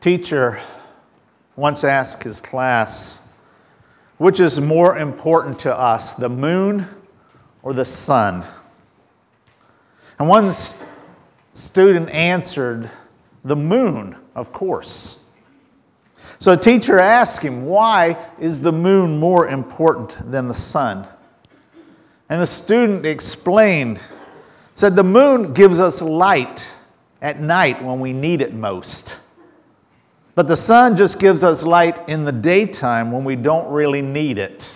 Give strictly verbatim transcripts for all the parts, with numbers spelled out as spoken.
Teacher once asked his class, which is more important to us, the moon or the sun? And one s- student answered, the moon, of course. So a teacher asked him, why is the moon more important than the sun? And the student explained, said the moon gives us light at night when we need it most. But the sun just gives us light in the daytime when we don't really need it.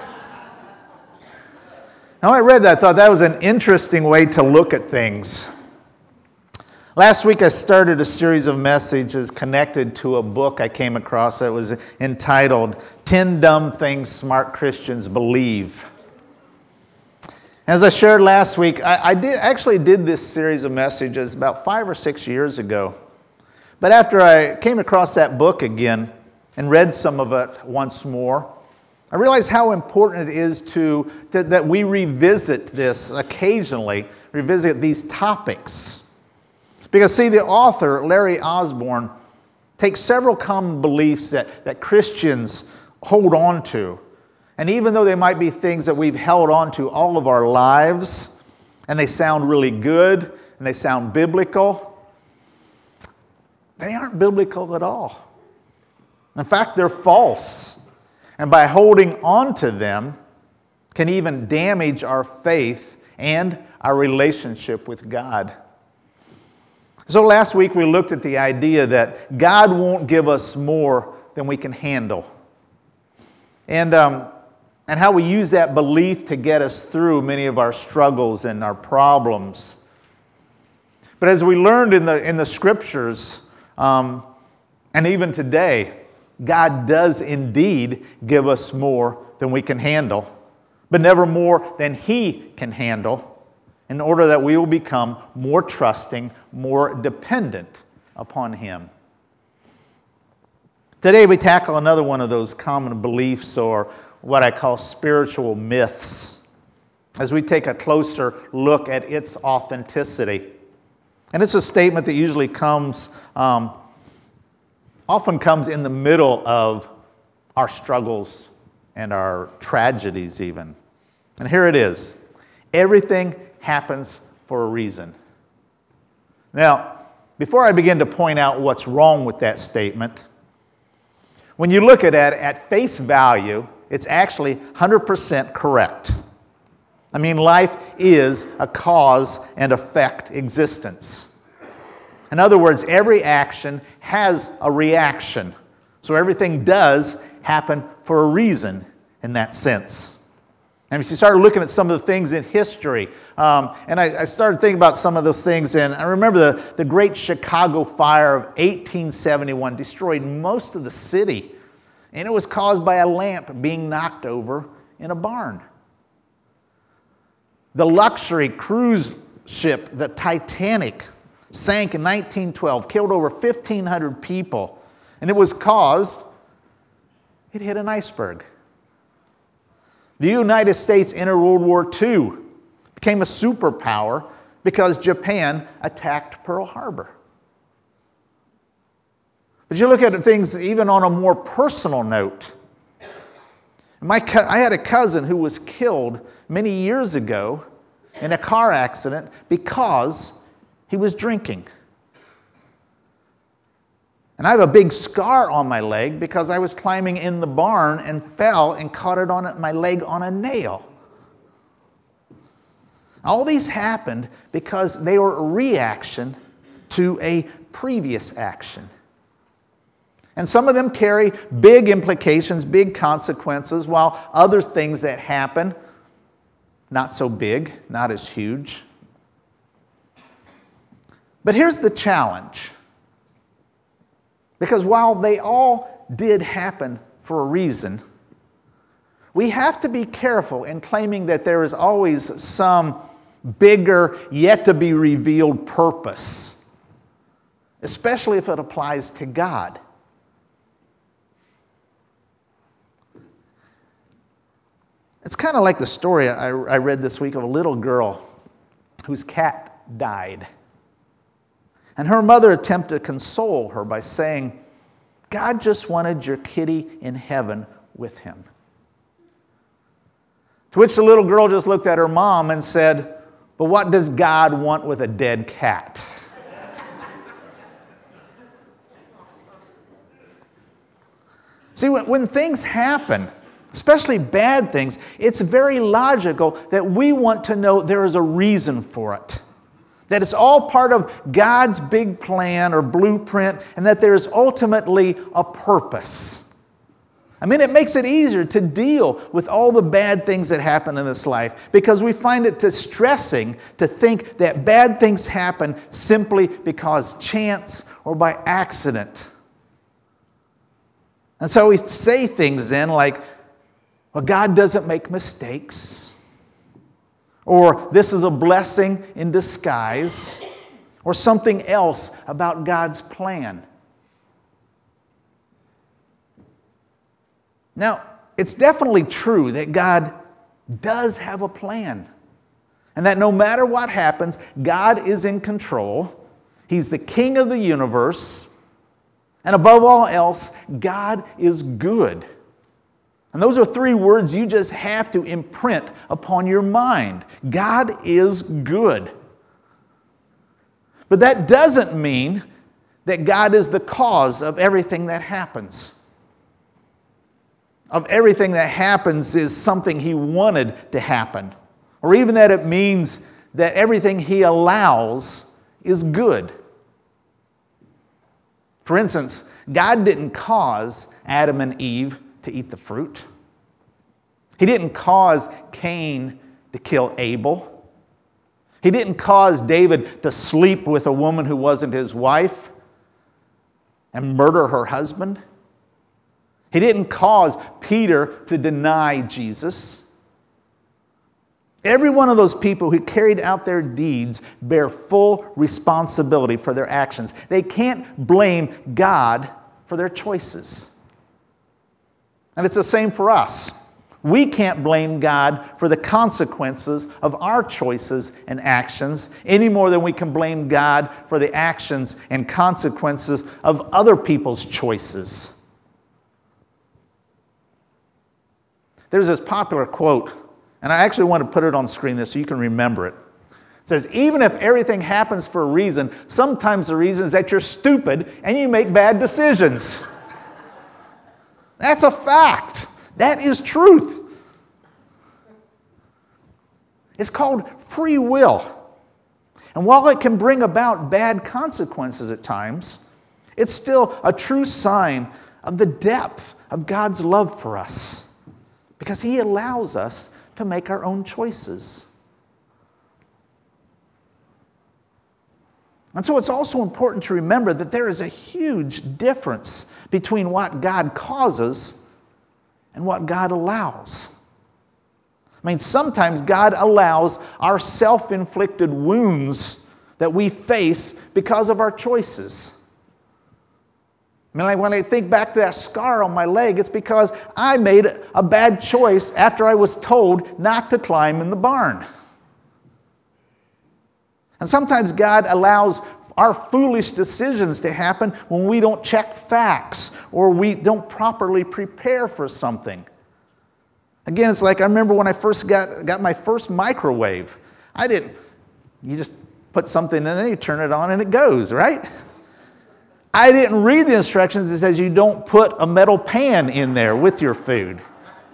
Now, when I read that, I thought that was an interesting way to look at things. Last week, I started a series of messages connected to a book I came across that was entitled ten Dumb Things Smart Christians Believe. As I shared last week, I, I did, actually did this series of messages about five or six years ago. But after I came across that book again and read some of it once more, I realized how important it is to, to that we revisit this occasionally, revisit these topics. Because see, the author, Larry Osborne, takes several common beliefs that, that Christians hold on to. And even though they might be things that we've held on to all of our lives, and they sound really good, and they sound biblical, they aren't biblical at all. In fact, they're false. And by holding on to them can even damage our faith and our relationship with God. So last week we looked at the idea that God won't give us more than we can handle. And, um, and how we use that belief to get us through many of our struggles and our problems. But as we learned in the, in the scriptures, Um, and even today, God does indeed give us more than we can handle, but never more than He can handle, in order that we will become more trusting, more dependent upon Him. Today we tackle another one of those common beliefs, or what I call spiritual myths, as we take a closer look at its authenticity. And it's a statement that usually comes, um, often comes in the middle of our struggles and our tragedies even. And here it is. Everything happens for a reason. Now, before I begin to point out what's wrong with that statement, when you look at it at face value, it's actually one hundred percent correct. I mean, life is a cause and effect existence. In other words, every action has a reaction. So everything does happen for a reason in that sense. And if you start looking at some of the things in history, um, and I, I started thinking about some of those things, and I remember the, the Great Chicago Fire of eighteen seventy-one destroyed most of the city. And it was caused by a lamp being knocked over in a barn. The luxury cruise ship, the Titanic, sank in nineteen twelve, killed over fifteen hundred people, and it was caused, it hit an iceberg. The United States entered World War Two, became a superpower because Japan attacked Pearl Harbor. But you look at things even on a more personal note. My co- I had a cousin who was killed many years ago in a car accident because he was drinking. And I have a big scar on my leg because I was climbing in the barn and fell and caught it on my leg on a nail. All these happened because they were a reaction to a previous action. And some of them carry big implications, big consequences, while other things that happen, not so big, not as huge. But here's the challenge. Because while they all did happen for a reason, we have to be careful in claiming that there is always some bigger, yet to be revealed purpose, especially if it applies to God. It's kind of like the story I, I read this week of a little girl whose cat died. And her mother attempted to console her by saying, God just wanted your kitty in heaven with him. To which the little girl just looked at her mom and said, but what does God want with a dead cat? See, when, when things happen, especially bad things, it's very logical that we want to know there is a reason for it. That it's all part of God's big plan or blueprint, and that there is ultimately a purpose. I mean, it makes it easier to deal with all the bad things that happen in this life because we find it distressing to think that bad things happen simply because chance or by accident. And so we say things then like, well, God doesn't make mistakes, or this is a blessing in disguise, or something else about God's plan. Now, it's definitely true that God does have a plan, and that no matter what happens, God is in control. He's the king of the universe. And above all else, God is good. And those are three words you just have to imprint upon your mind. God is good. But that doesn't mean that God is the cause of everything that happens. Of everything that happens is something He wanted to happen. Or even that it means that everything He allows is good. For instance, God didn't cause Adam and Eve to eat the fruit. He didn't cause Cain to kill Abel. He didn't cause David to sleep with a woman who wasn't his wife and murder her husband. He didn't cause Peter to deny Jesus. Every one of those people who carried out their deeds bear full responsibility for their actions. They can't blame God for their choices. And it's the same for us. We can't blame God for the consequences of our choices and actions any more than we can blame God for the actions and consequences of other people's choices. There's this popular quote, and I actually want to put it on screen there so you can remember it. It says, even if everything happens for a reason, sometimes the reason is that you're stupid and you make bad decisions. That's a fact. That is truth. It's called free will. And while it can bring about bad consequences at times, it's still a true sign of the depth of God's love for us, because He allows us to make our own choices. And so it's also important to remember that there is a huge difference between what God causes and what God allows. I mean, sometimes God allows our self-inflicted wounds that we face because of our choices. I mean, like when I think back to that scar on my leg, it's because I made a bad choice after I was told not to climb in the barn. And sometimes God allows our foolish decisions to happen when we don't check facts or we don't properly prepare for something. Again, it's like I remember when I first got, got my first microwave. I didn't, you just put something in there, you turn it on and it goes, right? I didn't read the instructions that says you don't put a metal pan in there with your food.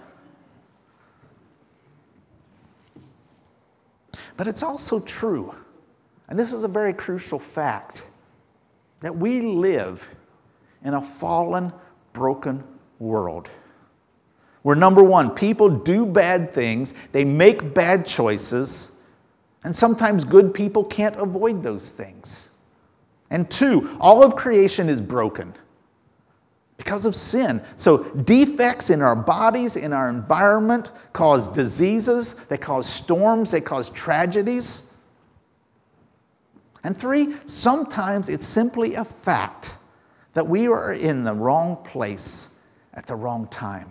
But it's also true, and this is a very crucial fact, that we live in a fallen, broken world. Where number one, people do bad things, they make bad choices, and sometimes good people can't avoid those things. And two, all of creation is broken because of sin. So defects in our bodies, in our environment, cause diseases, they cause storms, they cause tragedies. And three, sometimes it's simply a fact that we are in the wrong place at the wrong time.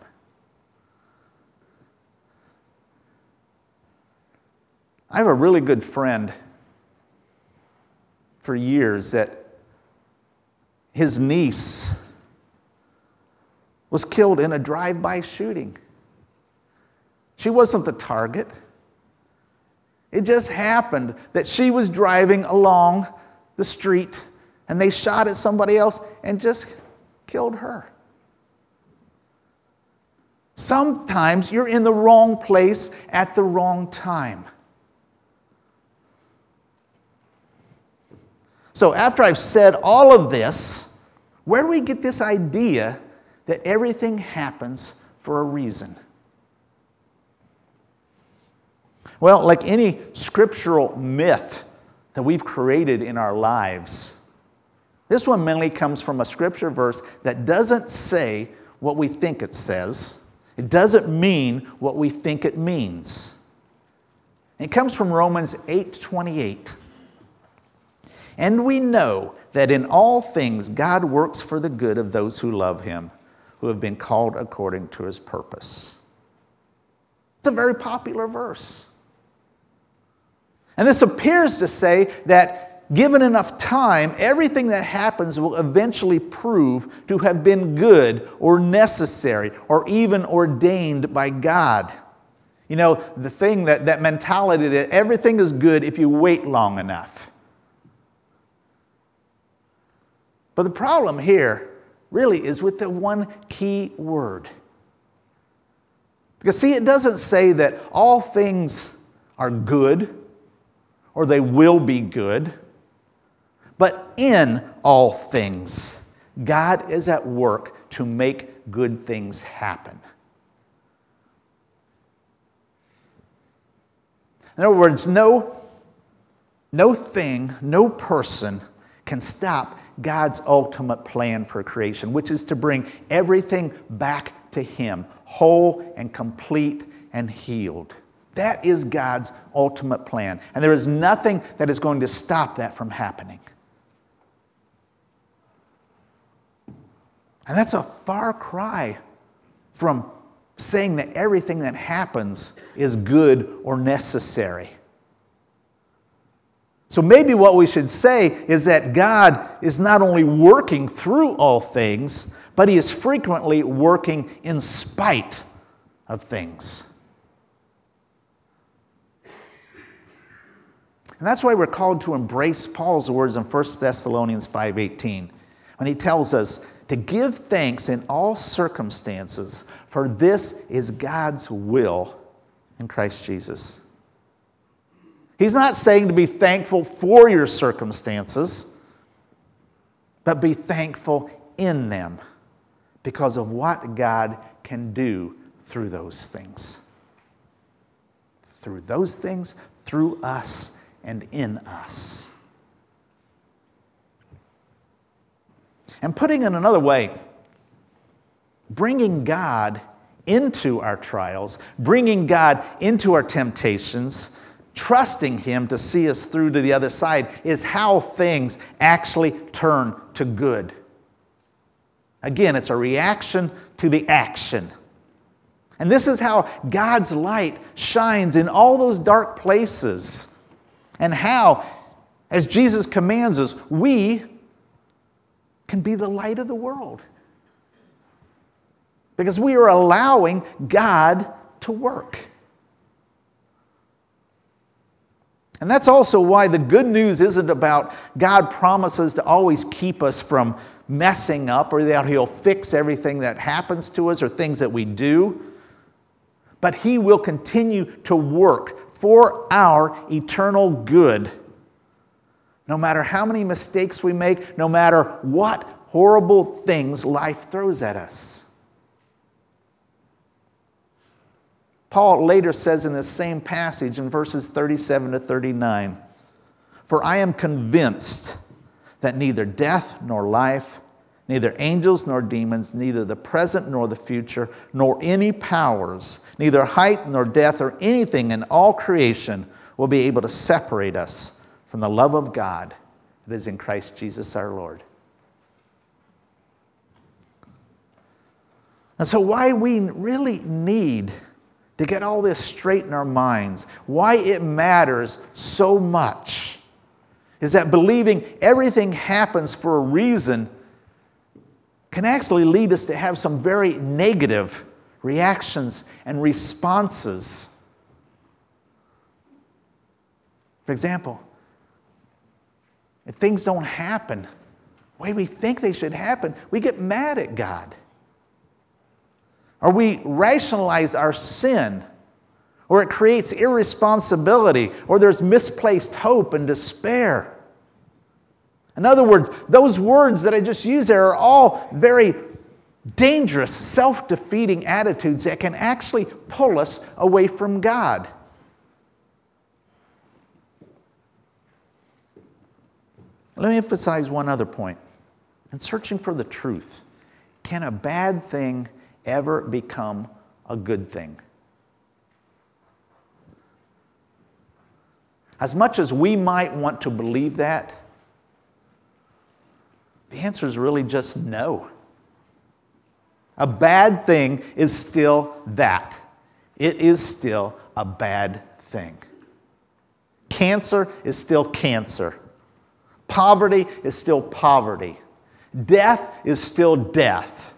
I have a really good friend for years that his niece was killed in a drive-by shooting. She wasn't the target. It just happened that she was driving along the street and they shot at somebody else and just killed her. Sometimes you're in the wrong place at the wrong time. So after I've said all of this, where do we get this idea that everything happens for a reason? Well, like any scriptural myth that we've created in our lives, this one mainly comes from a scripture verse that doesn't say what we think it says. It doesn't mean what we think it means. It comes from Romans eight twenty-eight. And we know that in all things God works for the good of those who love Him, who have been called according to His purpose. It's a very popular verse. And this appears to say that given enough time, everything that happens will eventually prove to have been good or necessary or even ordained by God. You know, the thing, that, that mentality that everything is good if you wait long enough. But the problem here really is with the one key word. Because see, it doesn't say that all things are good or they will be good, but in all things, God is at work to make good things happen. In other words, no, no thing, no person can stop God's ultimate plan for creation, which is to bring everything back to Him, whole and complete and healed. That is God's ultimate plan. And there is nothing that is going to stop that from happening. And that's a far cry from saying that everything that happens is good or necessary. So maybe what we should say is that God is not only working through all things, but He is frequently working in spite of things. And that's why we're called to embrace Paul's words in First Thessalonians five eighteen, when he tells us to give thanks in all circumstances, for this is God's will in Christ Jesus. He's not saying to be thankful for your circumstances, but be thankful in them because of what God can do through those things. Through those things, through us, and in us. And putting it another way, bringing God into our trials, bringing God into our temptations, trusting Him to see us through to the other side is how things actually turn to good. Again, it's a reaction to the action. And this is how God's light shines in all those dark places. And how, as Jesus commands us, we can be the light of the world. Because we are allowing God to work. And that's also why the good news isn't about God promises to always keep us from messing up or that He'll fix everything that happens to us or things that we do. But He will continue to work for our eternal good. No matter how many mistakes we make, no matter what horrible things life throws at us. Paul later says in this same passage in verses thirty-seven to thirty-nine, "For I am convinced that neither death nor life, neither angels nor demons, neither the present nor the future, nor any powers, neither height nor depth or anything in all creation will be able to separate us from the love of God that is in Christ Jesus our Lord." And so why we really need to get all this straight in our minds, why it matters so much, is that believing everything happens for a reason can actually lead us to have some very negative reactions and responses. For example, if things don't happen the way we think they should happen, we get mad at God. Or we rationalize our sin, or it creates irresponsibility, or there's misplaced hope and despair. In other words, those words that I just used there are all very dangerous, self-defeating attitudes that can actually pull us away from God. Let me emphasize one other point. In searching for the truth, can a bad thing ever become a good thing? As much as we might want to believe that, the answer is really just no. A bad thing is still that. It is still a bad thing. Cancer is still cancer. Poverty is still poverty. Death is still death.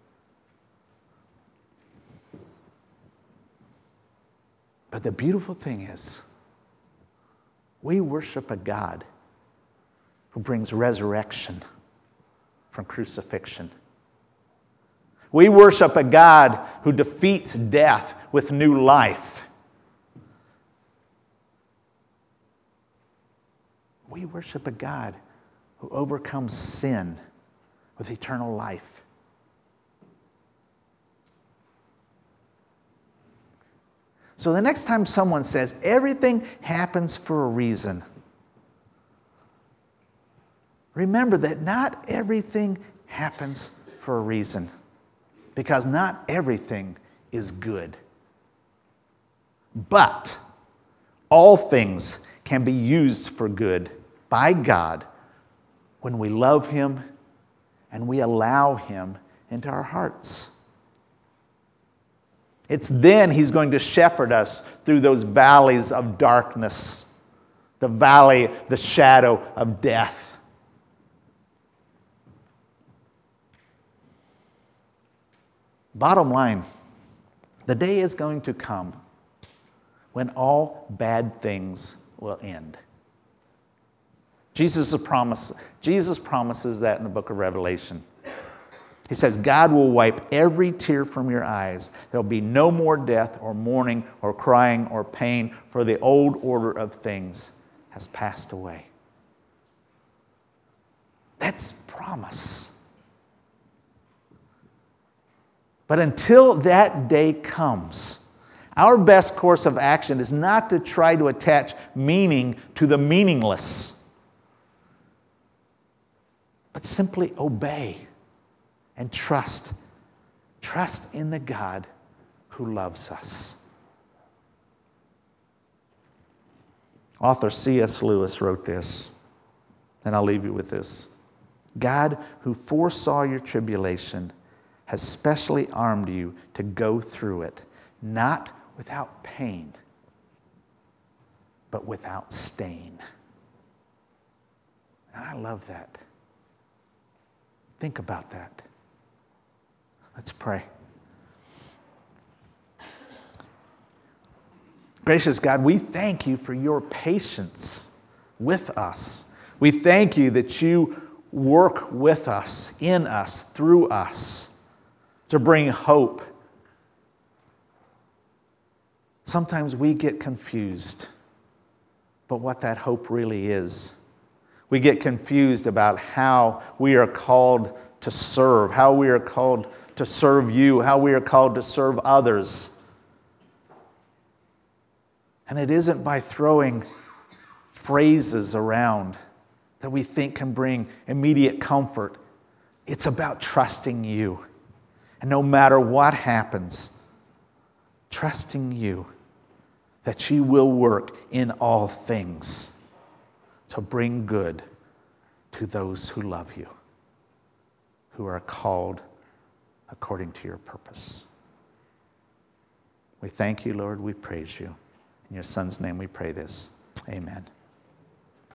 But the beautiful thing is, we worship a God who brings resurrection from crucifixion. We worship a God who defeats death with new life. We worship a God who overcomes sin with eternal life. So the next time someone says everything happens for a reason, remember that not everything happens for a reason, because not everything is good. But all things can be used for good by God when we love Him and we allow Him into our hearts. It's then He's going to shepherd us through those valleys of darkness, the valley, the shadow of death. Bottom line, the day is going to come when all bad things will end. Jesus promise, Jesus promises that in the book of Revelation. He says, God will wipe every tear from your eyes. There will be no more death or mourning or crying or pain, for the old order of things has passed away. That's promise. But until that day comes, our best course of action is not to try to attach meaning to the meaningless, but simply obey and trust. Trust in the God who loves us. Author C S Lewis wrote this, and I'll leave you with this. God, who foresaw your tribulation, has specially armed you to go through it, not without pain, but without stain. And I love that. Think about that. Let's pray. Gracious God, we thank you for your patience with us. We thank you that you work with us, in us, through us, to bring hope. Sometimes we get confused about what that hope really is. We get confused about how we are called to serve, how we are called to serve you, how we are called to serve others. And it isn't by throwing phrases around that we think can bring immediate comfort. It's about trusting you. And no matter what happens, trusting you that you will work in all things to bring good to those who love you, who are called according to your purpose. We thank you, Lord. We praise you. In your Son's name we pray this. Amen.